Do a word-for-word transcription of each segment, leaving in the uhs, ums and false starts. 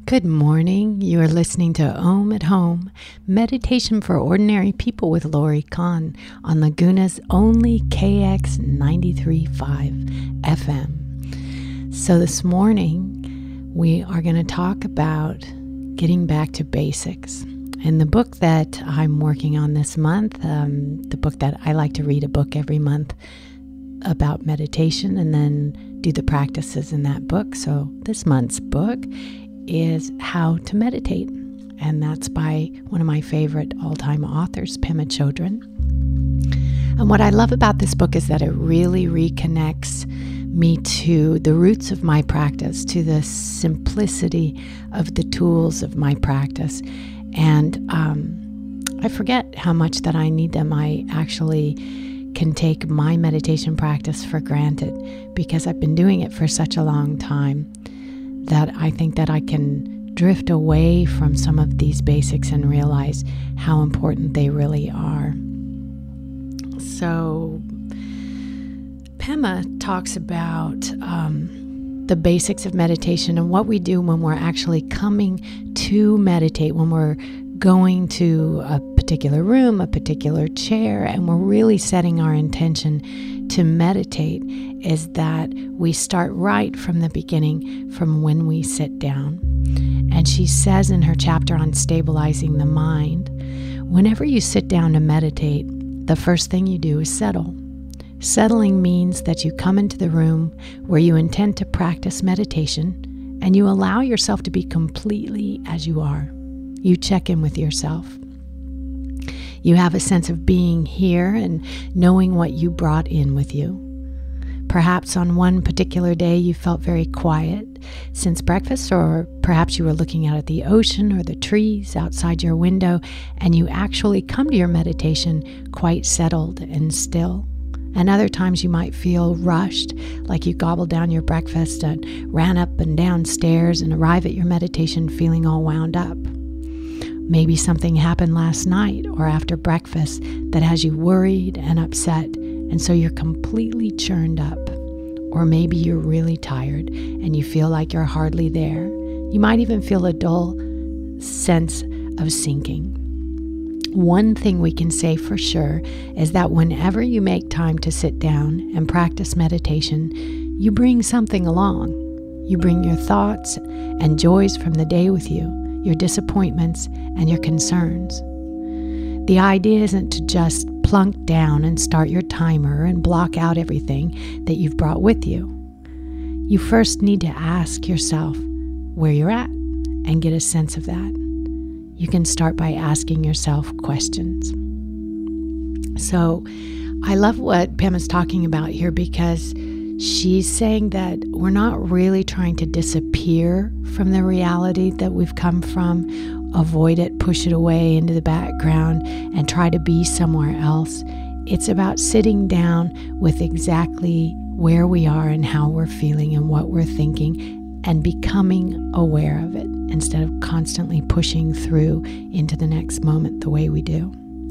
Good morning. You are listening to Om at Home, Meditation for Ordinary People with Lori Kahn on Laguna's only K X ninety-three point five F M. So this morning, we are going to talk about getting back to basics. And the book that I'm working on this month, um, the book that I like to read a book every month about meditation and then do the practices in that book. So this month's book is How to Meditate, and that's by one of my favorite all-time authors, Pema Chodron. And what I love about this book is that it really reconnects me to the roots of my practice, to the simplicity of the tools of my practice. And um, I forget how much that I need them. I actually can take my meditation practice for granted because I've been doing it for such a long time that I think that I can drift away from some of these basics and realize how important they really are. So Pema talks about um, the basics of meditation and what we do when we're actually coming to meditate, when we're going to a particular room, a particular chair, and we're really setting our intention to meditate, is that we start right from the beginning, from when we sit down. And she says in her chapter on stabilizing the mind, whenever you sit down to meditate, the first thing you do is settle. Settling means that you come into the room where you intend to practice meditation and you allow yourself to be completely as you are. You check in with yourself. You have a sense of being here and knowing what you brought in with you. Perhaps on one particular day you felt very quiet since breakfast, or perhaps you were looking out at the ocean or the trees outside your window, and you actually come to your meditation quite settled and still. And other times you might feel rushed, like you gobbled down your breakfast and ran up and down stairs and arrive at your meditation feeling all wound up. Maybe something happened last night or after breakfast that has you worried and upset, and so you're completely churned up. Or maybe you're really tired and you feel like you're hardly there. You might even feel a dull sense of sinking. One thing we can say for sure is that whenever you make time to sit down and practice meditation, you bring something along. You bring your thoughts and joys from the day with you, your disappointments, and your concerns. The idea isn't to just plunk down and start your timer and block out everything that you've brought with you. You first need to ask yourself where you're at and get a sense of that. You can start by asking yourself questions. So I love what Pema's talking about here, because she's saying that we're not really trying to disappear from the reality that we've come from, avoid it, push it away into the background, and try to be somewhere else. It's about sitting down with exactly where we are and how we're feeling and what we're thinking, and becoming aware of it instead of constantly pushing through into the next moment the way we do.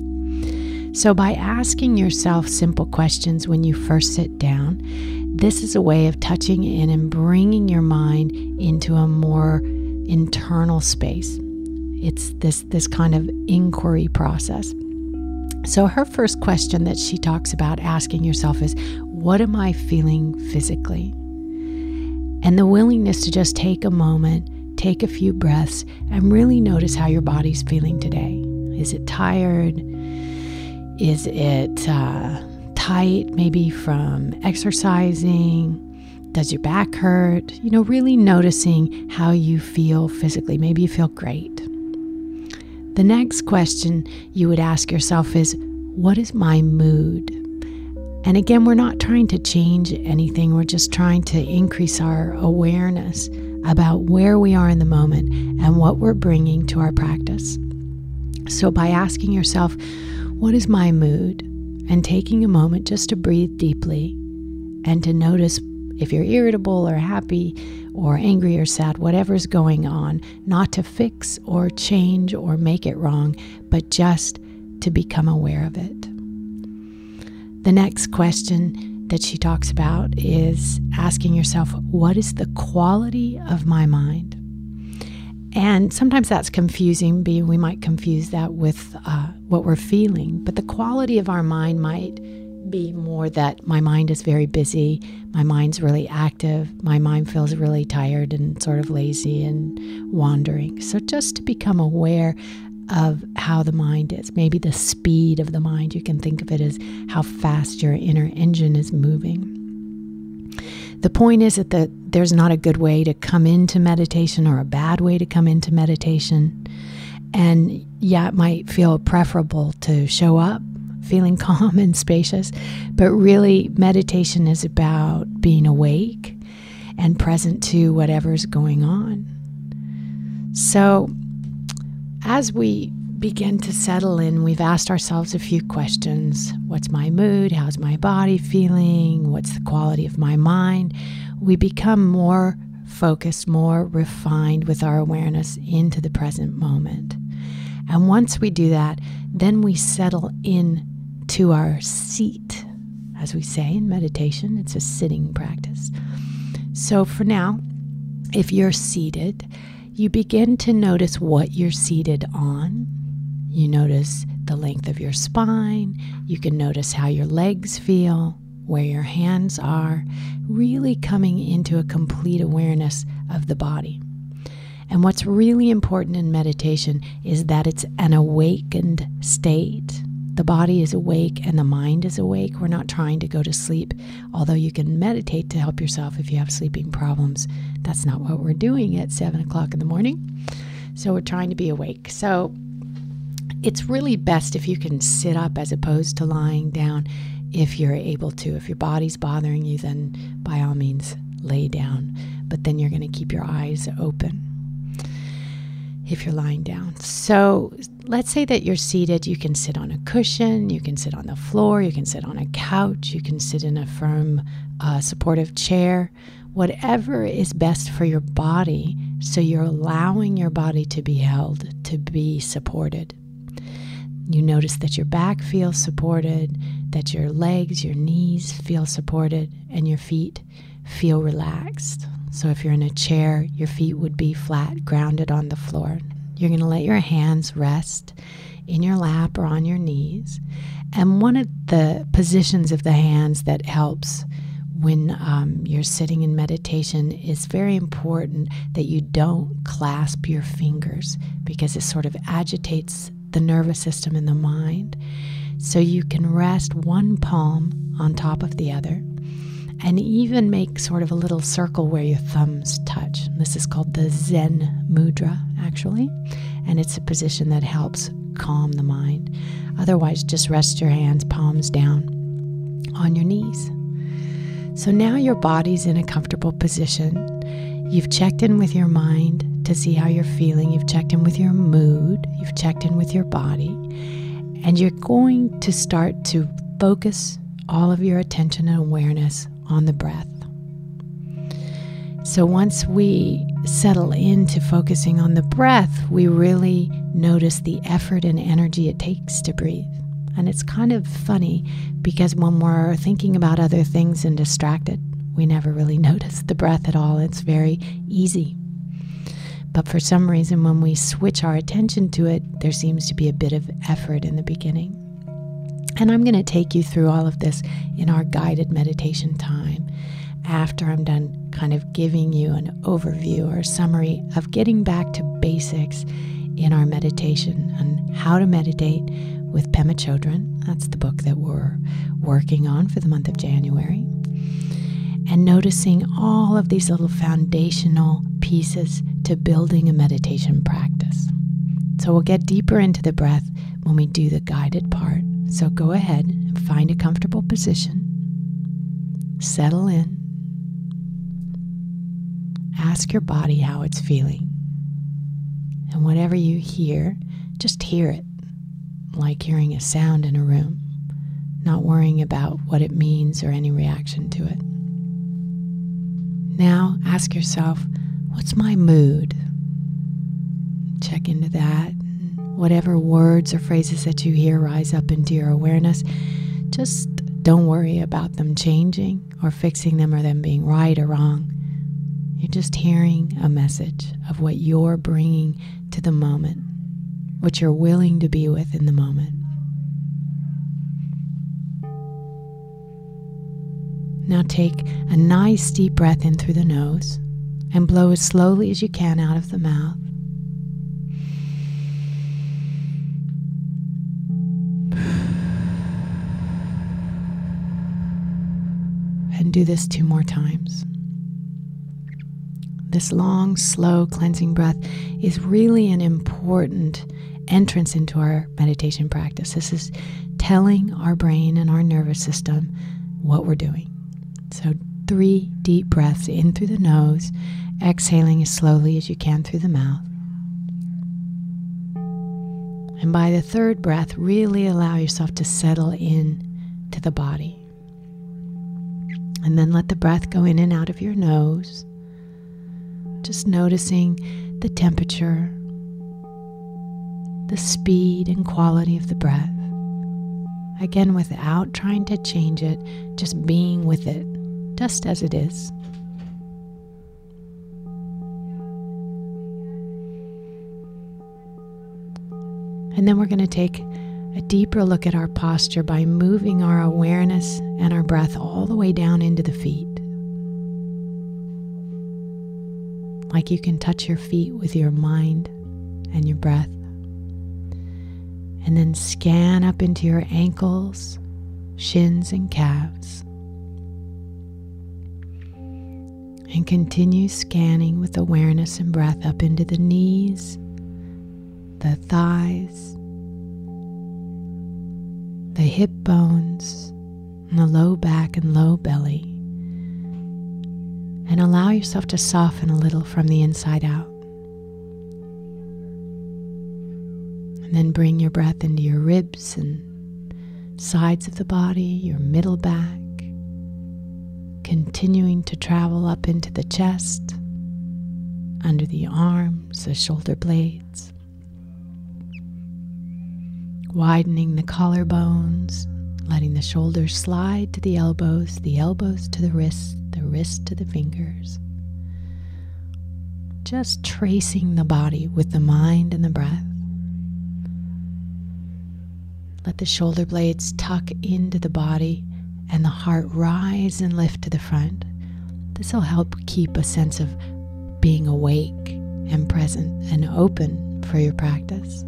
So by asking yourself simple questions when you first sit down, this is a way of touching in and bringing your mind into a more internal space. It's this, this kind of inquiry process. So her first question that she talks about asking yourself is, what am I feeling physically? And the willingness to just take a moment, take a few breaths, and really notice how your body's feeling today. Is it tired? Is it uh, tight, maybe from exercising? Does your back hurt? You know, really noticing how you feel physically. Maybe you feel great. The next question you would ask yourself is, what is my mood? And again, we're not trying to change anything. We're just trying to increase our awareness about where we are in the moment and what we're bringing to our practice. So by asking yourself, what is my mood? And taking a moment just to breathe deeply and to notice if you're irritable or happy or angry or sad, whatever's going on, not to fix or change or make it wrong, but just to become aware of it. The next question that she talks about is asking yourself, what is the quality of my mind? And sometimes that's confusing. We might confuse that with uh, what we're feeling. But the quality of our mind might be more that my mind is very busy, my mind's really active, my mind feels really tired and sort of lazy and wandering. So just to become aware of how the mind is, maybe the speed of the mind, you can think of it as how fast your inner engine is moving. The point is that the, there's not a good way to come into meditation or a bad way to come into meditation. And yeah, it might feel preferable to show up feeling calm and spacious, but really meditation is about being awake and present to whatever's going on. So as we begin to settle in, we've asked ourselves a few questions. What's my mood? How's my body feeling? What's the quality of my mind? We become more focused, more refined with our awareness into the present moment. And once we do that, then we settle in to our seat. As we say in meditation, it's a sitting practice. So for now, if you're seated, you begin to notice what you're seated on. You notice the length of your spine. You can notice how your legs feel, where your hands are, really coming into a complete awareness of the body. And what's really important in meditation is that it's an awakened state. The body is awake and the mind is awake. We're not trying to go to sleep, although you can meditate to help yourself if you have sleeping problems. That's not what we're doing at seven o'clock in the morning. So we're trying to be awake. So it's really best if you can sit up as opposed to lying down if you're able to. If your body's bothering you, then by all means lay down. But then you're going to keep your eyes open if you're lying down. So let's say that you're seated. You can sit on a cushion, you can sit on the floor, you can sit on a couch, you can sit in a firm, uh, supportive chair, whatever is best for your body. So you're allowing your body to be held, to be supported. You notice that your back feels supported, that your legs, your knees feel supported, and your feet feel relaxed. So if you're in a chair, your feet would be flat, grounded on the floor. You're going to let your hands rest in your lap or on your knees. And one of the positions of the hands that helps when um, you're sitting in meditation is very important that you don't clasp your fingers, because it sort of agitates the nervous system and the mind. So you can rest one palm on top of the other, and even make sort of a little circle where your thumbs touch. This is called the Zen Mudra, actually, and it's a position that helps calm the mind. Otherwise, just rest your hands, palms down on your knees. So now your body's in a comfortable position. You've checked in with your mind to see how you're feeling. You've checked in with your mood. You've checked in with your body. And you're going to start to focus all of your attention and awareness on the breath. So once we settle into focusing on the breath, we really notice the effort and energy it takes to breathe. And it's kind of funny because when we're thinking about other things and distracted, we never really notice the breath at all. It's very easy. But for some reason, when we switch our attention to it, there seems to be a bit of effort in the beginning. And I'm going to take you through all of this in our guided meditation time after I'm done kind of giving you an overview or a summary of getting back to basics in our meditation and how to meditate with Pema Chodron. That's the book that we're working on for the month of January. And noticing all of these little foundational pieces to building a meditation practice. So we'll get deeper into the breath when we do the guided part. So go ahead and find a comfortable position. Settle in. Ask your body how it's feeling. And whatever you hear, just hear it, like hearing a sound in a room, not worrying about what it means or any reaction to it. Now ask yourself, what's my mood? Check into that. Whatever words or phrases that you hear rise up into your awareness, just don't worry about them changing or fixing them or them being right or wrong. You're just hearing a message of what you're bringing to the moment, what you're willing to be with in the moment. Now take a nice deep breath in through the nose and blow as slowly as you can out of the mouth. And do this two more times. This long, slow cleansing breath is really an important entrance into our meditation practice. This is telling our brain and our nervous system what we're doing. So three deep breaths in through the nose, exhaling as slowly as you can through the mouth. And by the third breath, really allow yourself to settle in to the body. And then let the breath go in and out of your nose, just noticing the temperature, the speed and quality of the breath. Again, without trying to change it, just being with it, just as it is. And then we're going to take a deeper look at our posture by moving our awareness and our breath all the way down into the feet. Like you can touch your feet with your mind and your breath. And then scan up into your ankles, shins, and calves. And continue scanning with awareness and breath up into the knees, the thighs, the hip bones, and the low back and low belly. And allow yourself to soften a little from the inside out. And then bring your breath into your ribs and sides of the body, your middle back, continuing to travel up into the chest, under the arms, the shoulder blades, widening the collarbones, letting the shoulders slide to the elbows, the elbows to the wrists, the wrists to the fingers. Just tracing the body with the mind and the breath. Let the shoulder blades tuck into the body and the heart rise and lift to the front. This will help keep a sense of being awake and present and open for your practice.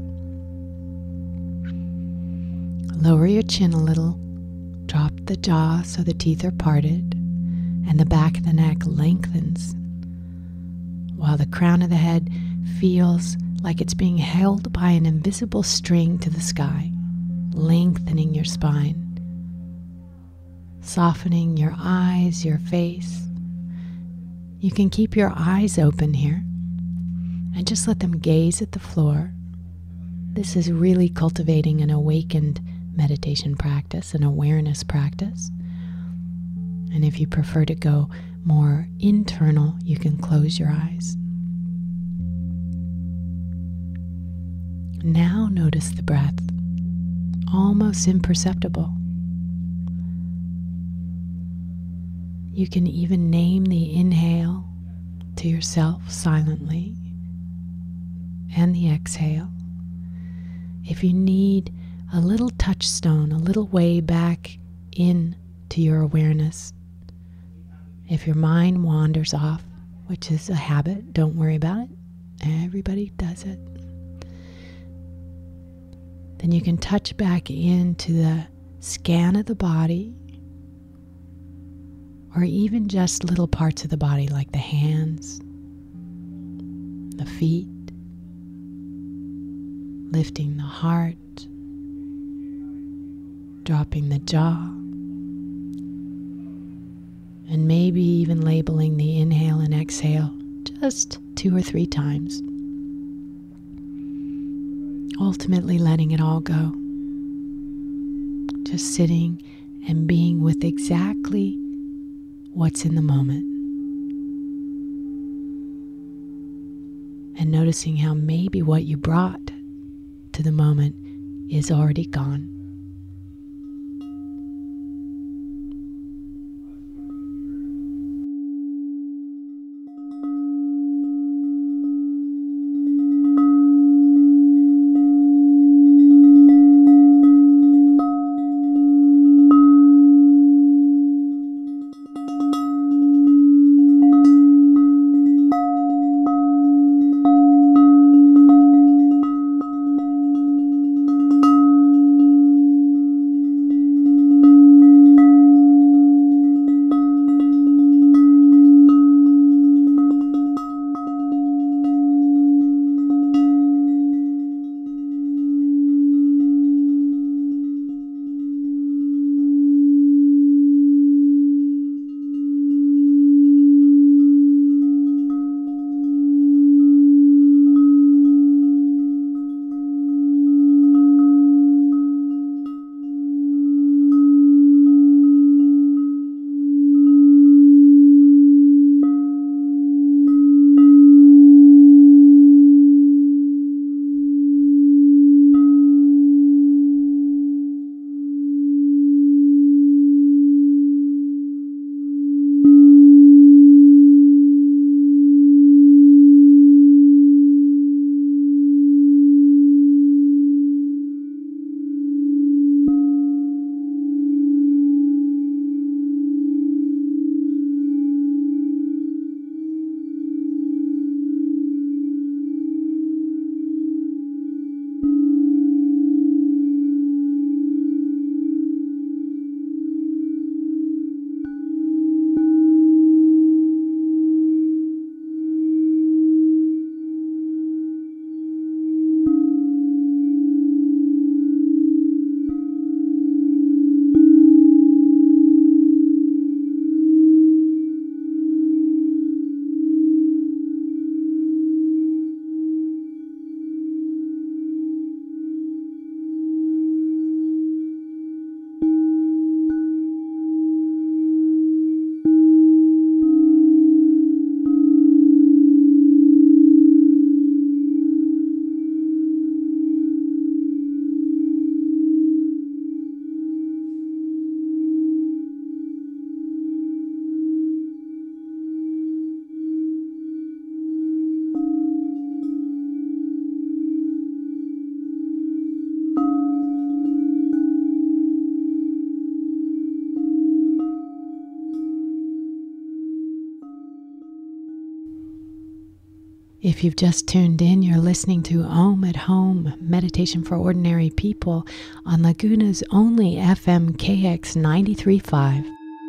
Lower your chin a little, drop the jaw so the teeth are parted, and the back of the neck lengthens, while the crown of the head feels like it's being held by an invisible string to the sky, lengthening your spine, softening your eyes, your face. You can keep your eyes open here and just let them gaze at the floor. This is really cultivating an awakened meditation practice, an awareness practice. And if you prefer to go more internal, you can close your eyes. Now notice the breath, almost imperceptible. You can even name the inhale to yourself silently and the exhale. If you need a little touchstone, a little way back in to your awareness, if your mind wanders off, which is a habit, don't worry about it. Everybody does it. Then you can touch back into the scan of the body, or even just little parts of the body like the hands, the feet, lifting the heart, dropping the jaw, and maybe even labeling the inhale and exhale just two or three times. Ultimately letting it all go. Just sitting and being with exactly what's in the moment. And noticing how maybe what you brought to the moment is already gone. If you've just tuned in, you're listening to Om at Home, Meditation for Ordinary People on Laguna's only F M K X ninety-three point five.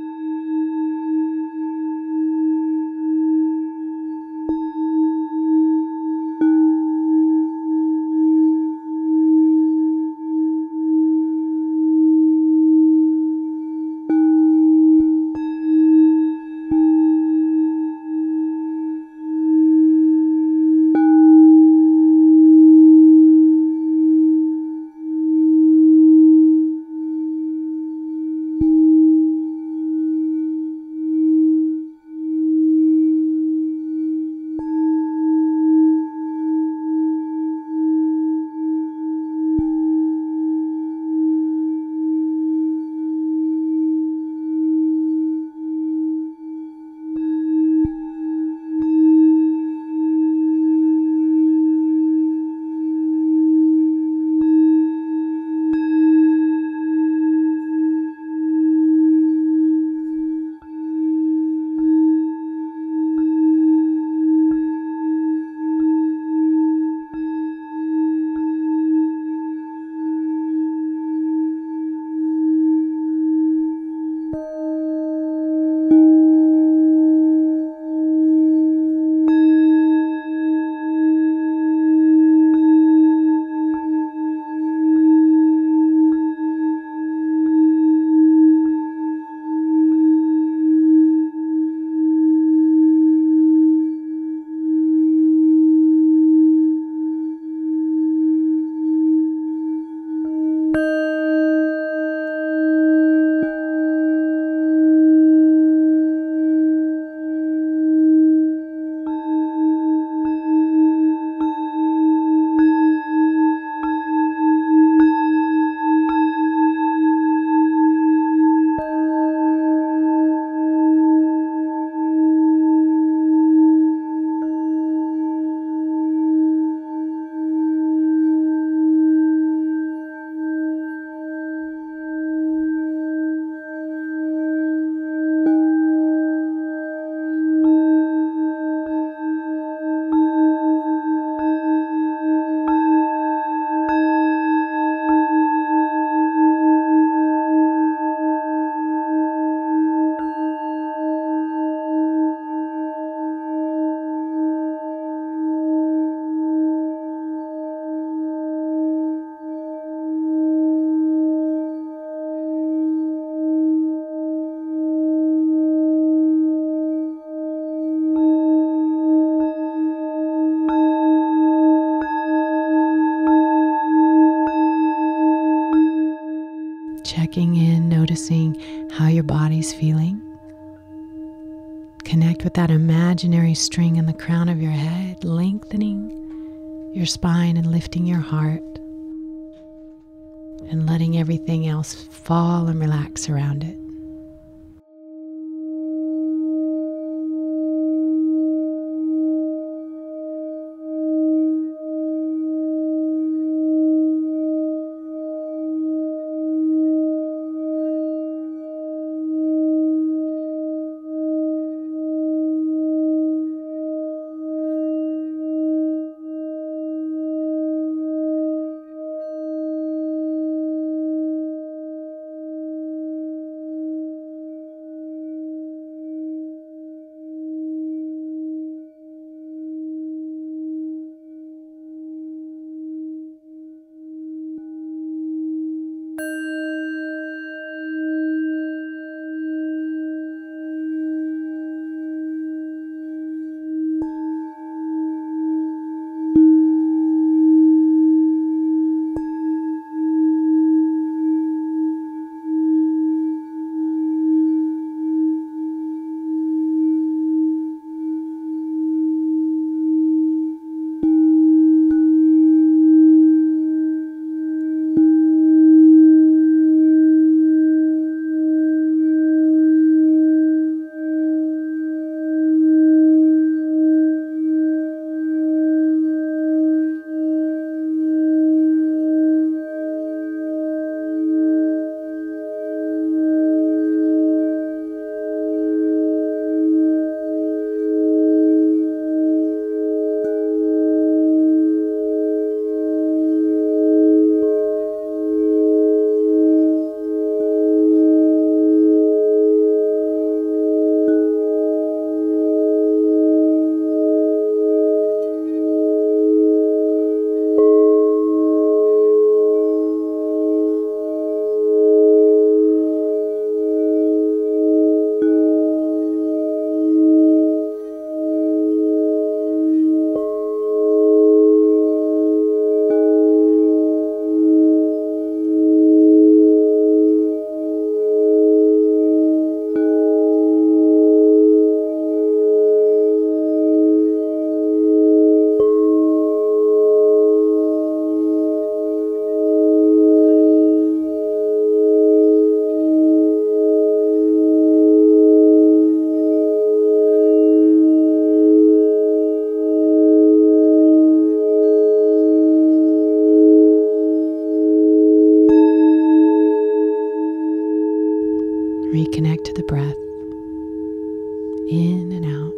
Checking in, noticing how your body's feeling. Connect with that imaginary string in the crown of your head, lengthening your spine and lifting your heart, and letting everything else fall and relax around it. in and out.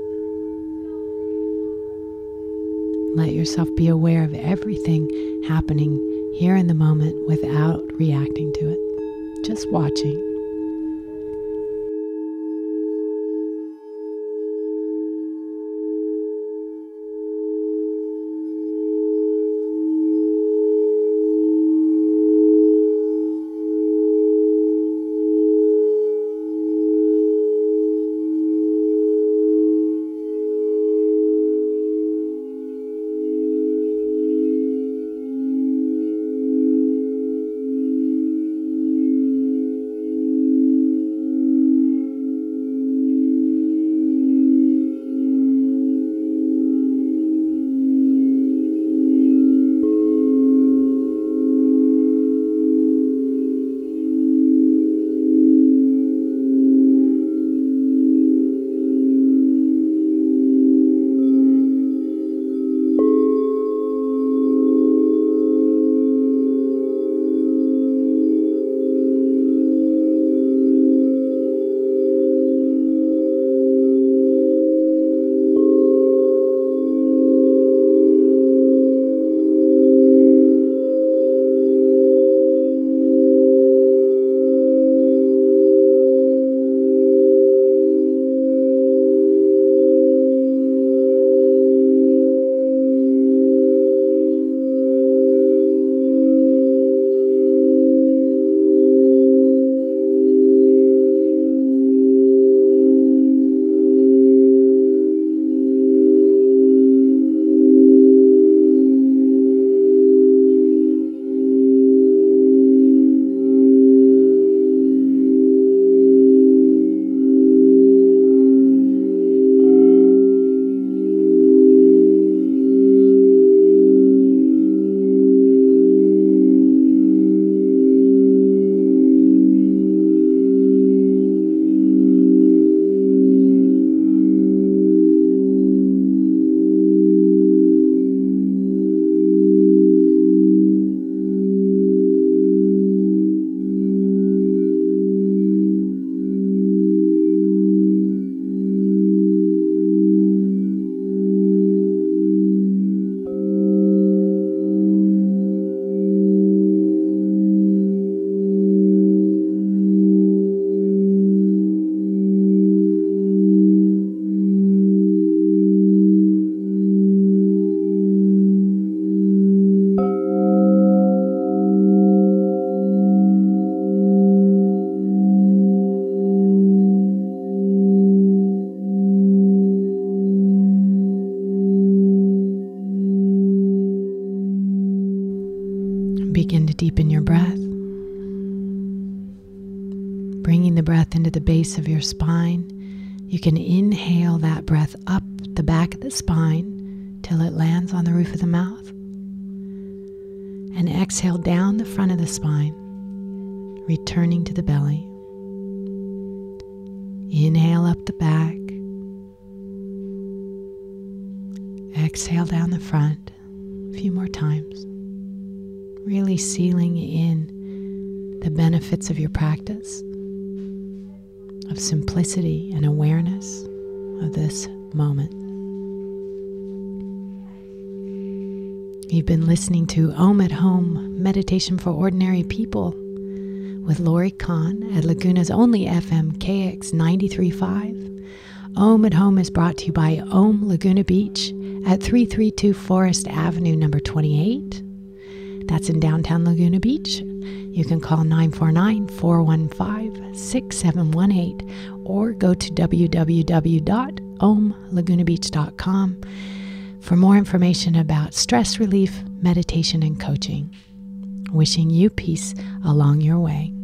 Let yourself be aware of everything happening here in the moment without reacting to it. Just watching. Begin to deepen your breath, bringing the breath into the base of your spine. You can inhale that breath up the back of the spine till it lands on the roof of the mouth, and exhale down the front of the spine, returning to the belly. Inhale up the back, exhale down the front a few more times. Really sealing in the benefits of your practice, of simplicity and awareness of this moment. You've been listening to Om at Home, Meditation for Ordinary People with Lori Kahn at Laguna's only F M K X ninety-three point five. Om at Home is brought to you by Om Laguna Beach at three thirty-two Forest Avenue, number twenty-eight. That's in downtown Laguna Beach. You can call nine four nine, four one five, six seven one eight or go to w w w dot om laguna beach dot com for more information about stress relief, meditation, and coaching. Wishing you peace along your way.